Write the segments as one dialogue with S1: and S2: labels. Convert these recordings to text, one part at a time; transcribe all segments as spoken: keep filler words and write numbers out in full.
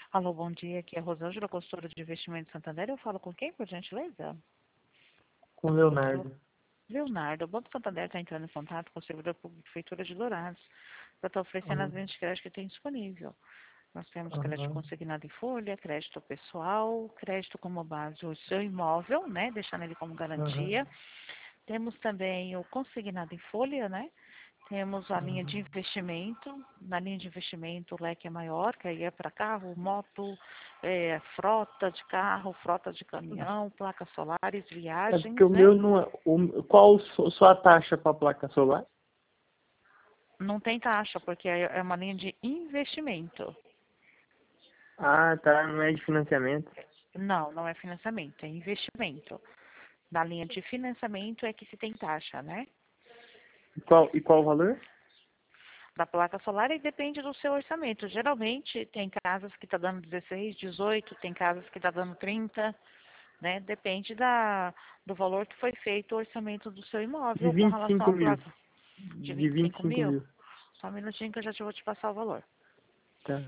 S1: Alô, bom dia. Aqui é a Rosângela, consultora de investimento Santander. Eu falo com quem, por gentileza?
S2: Com Leonardo.
S1: Leonardo. O Banco Santander está entrando em contato com o servidor público de Prefeitura de Dourados para estar oferecendo as
S2: Uhum.
S1: linhas de crédito que tem disponível. Nós temos crédito
S2: Uhum.
S1: consignado em folha, crédito pessoal, crédito como base o seu imóvel, né, deixando ele como
S2: Uhum.
S1: garantia. Temos também o consignado em folha, né? Temos a linha
S2: Uhum.
S1: de investimento. Na linha de investimento o leque é maior, que aí é para carro, moto, é, frota de carro, frota de caminhão, placas solares,
S2: É porque
S1: viagens,
S2: o
S1: né?
S2: meu não é. O, qual a sua taxa para a placa solar?
S1: Não tem taxa, porque é é uma linha de investimento.
S2: Ah, tá. Não é de financiamento.
S1: Não, não é financiamento, é investimento. Na linha de financiamento é que se tem taxa, né?
S2: E qual, e qual o valor?
S1: Da placa solar e depende do seu orçamento. Geralmente tem casas que está dando dezesseis, dezoito, tem casas que está dando trinta, né? Depende da, do valor que foi feito o orçamento do seu
S2: De
S1: imóvel com
S2: vinte e
S1: relação
S2: cinco
S1: à
S2: mil.
S1: placa. De
S2: De
S1: vinte e
S2: vinte e
S1: cinco
S2: cinco
S1: mil?
S2: mil.
S1: Só um minutinho que eu já te vou te passar o valor.
S2: Tá.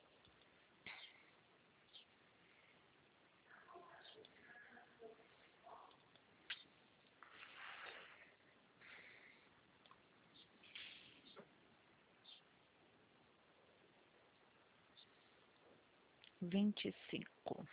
S1: vinte e cinco.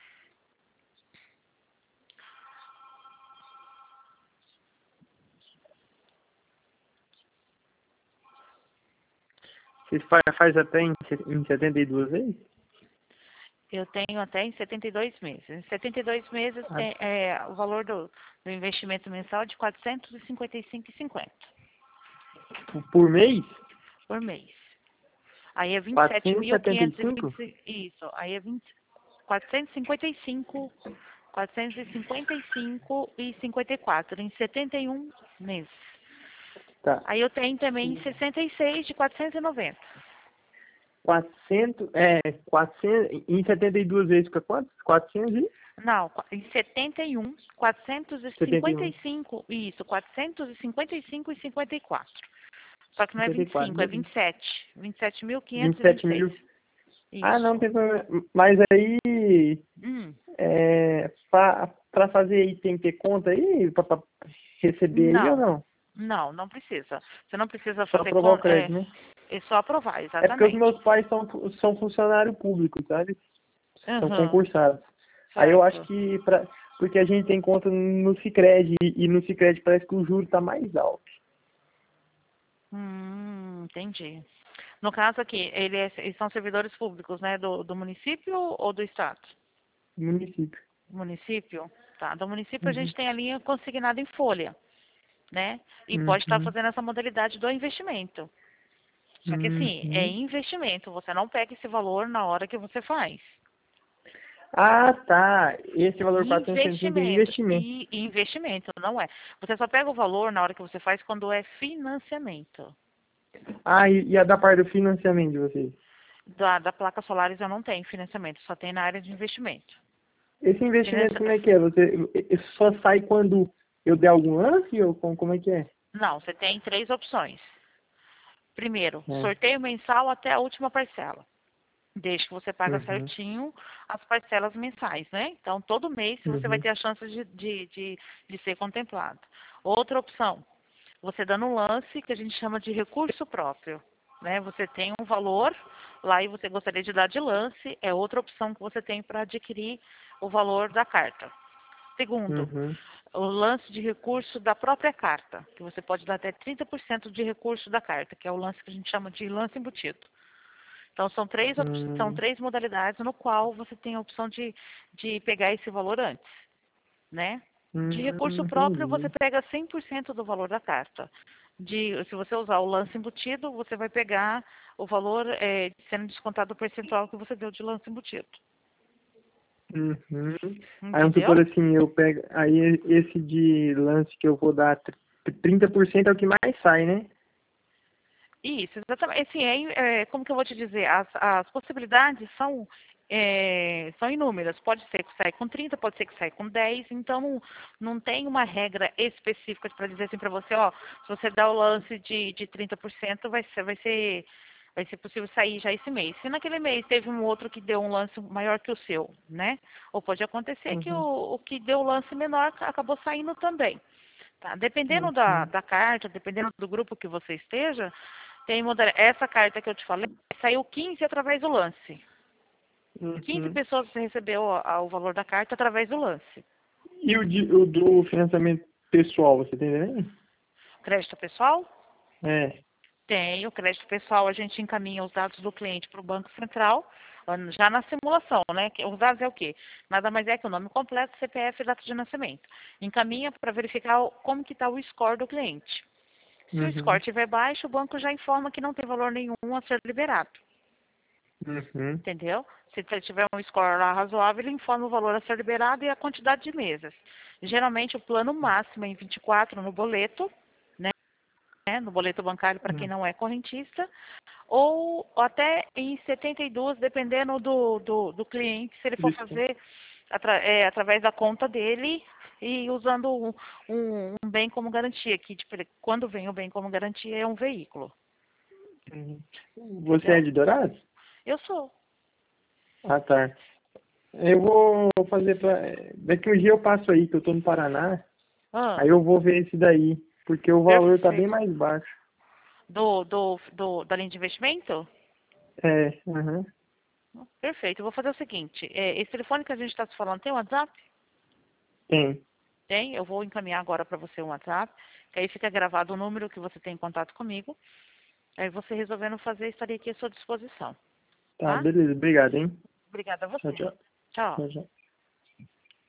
S2: Vocês fa- faz até em, se- em setenta e duas vezes?
S1: Eu tenho até em setenta e dois meses. Em setenta e dois meses
S2: Ah,
S1: tem, é, o valor do, do investimento mensal é de quatrocentos e cinquenta e cinco reais e cinquenta
S2: por por mês?
S1: por mês. Aí é vinte e sete
S2: quatrocentos e
S1: mil
S2: setenta e
S1: quinhentos e vinte
S2: cinco
S1: e cinco. Isso. Aí é vinte, quatrocentos e cinquenta e cinco, quatrocentos e cinquenta e cinco e cinquenta e quatro em setenta e um meses.
S2: Tá.
S1: Aí eu tenho também em sessenta e seis de quatrocentos e noventa.
S2: quatrocentos, é, quatrocentos, em setenta e duas vezes fica quanto? quatrocentos e
S1: Não, qua- em setenta e um, quatrocentos e
S2: setenta e
S1: cinquenta
S2: um.
S1: e cinco, isso, quatrocentos e cinquenta e cinco e cinquenta e quatro. Só que não é
S2: cinquenta e
S1: vinte e
S2: quatro,
S1: cinco, é
S2: beleza.
S1: vinte e sete. vinte e sete mil quinhentos
S2: vinte e
S1: e vinte
S2: sete
S1: e seis.
S2: mil. Ah, não,
S1: Isso.
S2: tem problema. Mas aí,
S1: Hum.
S2: é, para fazer aí, tem que ter conta aí, para receber aí ou
S1: Não,
S2: não?
S1: não, não precisa. Você não precisa
S2: Só
S1: fazer
S2: aprovar
S1: con...
S2: o
S1: é,
S2: crédito, né?
S1: é só aprovar,
S2: É porque os
S1: exatamente.
S2: meus pais são, são funcionários públicos, sabe? São
S1: Aham,
S2: concursados. Aí eu acho
S1: certo.
S2: que, pra, porque a gente tem conta no Sicredi e no Sicredi parece que o juro tá mais alto.
S1: Hum, entendi. No caso aqui, ele é- eles são servidores públicos, né, do, do município ou do estado?
S2: No município.
S1: Município? Tá. Do município a
S2: Uhum.
S1: gente tem a linha consignada em folha, né? E pode estar
S2: Uhum.
S1: fazendo essa modalidade do investimento. Só que assim, é
S2: Uhum.
S1: investimento, você não pega esse valor na hora que você faz.
S2: Ah, tá. Esse valor quatrocentos e sessenta é
S1: Investimento.
S2: investimento.
S1: E e investimento, não é. Você só pega o valor na hora que você faz quando é financiamento.
S2: Ah, e, e a da parte do financiamento de vocês?
S1: Da, da placa solares eu não tenho financiamento, só tem na área de investimento.
S2: Esse investimento
S1: Financia...
S2: como é que é? Você eh, só sai quando eu der algum lance ou como, como é que é?
S1: Não, você tem três opções. Primeiro,
S2: É.
S1: sorteio mensal até a última parcela. Desde que você paga
S2: Uhum.
S1: certinho as parcelas mensais, né? Então, todo mês você vai
S2: Uhum.
S1: ter a chance de, de, de, de ser contemplado. Outra opção, você dando um lance que a gente chama de recurso próprio. Né? Você tem um valor lá e você gostaria de dar de lance, é outra opção que você tem para adquirir o valor da carta. Segundo,
S2: Uhum.
S1: o lance de recurso da própria carta, que você pode dar até trinta por cento de recurso da carta, que é o lance que a gente chama de lance embutido. Então, são três, op- são
S2: Uhum.
S1: três modalidades no qual você tem a opção de, de pegar esse valor antes, né? De
S2: Hum,
S1: recurso próprio, você
S2: entendi.
S1: pega cem por cento do valor da carta. De, se você usar o lance embutido, você vai pegar o valor é, sendo descontado o percentual que você deu de lance embutido.
S2: Uhum. Aí vamos
S1: Entendeu?
S2: supor assim, eu pego. Aí esse de lance que eu vou dar tr- trinta por cento é o que mais sai, né?
S1: Isso, exatamente. Assim, é, é, como que eu vou te dizer? As, as possibilidades são, é, são inúmeras. Pode ser que saia com trinta, pode ser que saia com dez. Então, não tem uma regra específica para dizer assim para você, ó, se você dá o lance de, de trinta por cento, vai ser, vai ser, vai ser possível sair já esse mês. Se naquele mês teve um outro que deu um lance maior que o seu, né? Ou pode acontecer que
S2: Uhum.
S1: o, o que deu o lance menor acabou saindo também. Tá? Dependendo da,
S2: Uhum.
S1: da carta, dependendo do grupo que você esteja, tem moder... essa carta que eu te falei, saiu quinze através do lance. quinze
S2: Uhum.
S1: pessoas você recebeu a- o valor da carta através do lance.
S2: E o, de, o do financiamento pessoal, você tem também?
S1: Crédito pessoal?
S2: É.
S1: Tem. O crédito pessoal, a gente encaminha os dados do cliente para o Banco Central, ah, já na simulação, né? Que os dados é o quê? Nada mais é que o nome completo, C P F e data de nascimento. Encaminha para verificar o- como que está o score do cliente. Se o score
S2: Uhum.
S1: estiver baixo, o banco já informa que não tem valor nenhum a ser liberado.
S2: Uhum.
S1: Entendeu? Se você tiver um score lá razoável, ele informa o valor a ser liberado e a quantidade de mesas. Geralmente, o plano máximo é em vinte e quatro no boleto, né? No boleto bancário para quem
S2: Uhum.
S1: não é correntista, ou até em setenta e dois, dependendo do, do, do cliente, se ele for
S2: Isso.
S1: fazer atra, é, através da conta dele e usando um, um, um bem como garantia, que tipo, ele- quando vem o bem como garantia é um veículo,
S2: Uhum. Você é
S1: entendeu?
S2: de Dourados?
S1: Eu sou.
S2: Ah, tá. Eu vou fazer pra... Daqui um dia eu passo aí, que eu tô no Paraná.
S1: Ah,
S2: Aí eu vou ver esse daí. Porque o valor tá bem
S1: perfeito.
S2: mais baixo.
S1: Do, do, do, da linha de investimento?
S2: É. Uhum.
S1: Perfeito. Eu vou fazer o seguinte. É, esse telefone que a gente está se falando tem WhatsApp?
S2: Tem.
S1: Tem. Eu vou encaminhar agora para você um WhatsApp. Que aí fica gravado o número que você tem em contato comigo. Aí você resolvendo fazer, estaria aqui à sua disposição.
S2: Tá,
S1: Tá?
S2: beleza. Obrigado, hein?
S1: Obrigada a
S2: Tchau,
S1: você.
S2: tchau.
S1: Tchau.
S2: Tchau, tchau.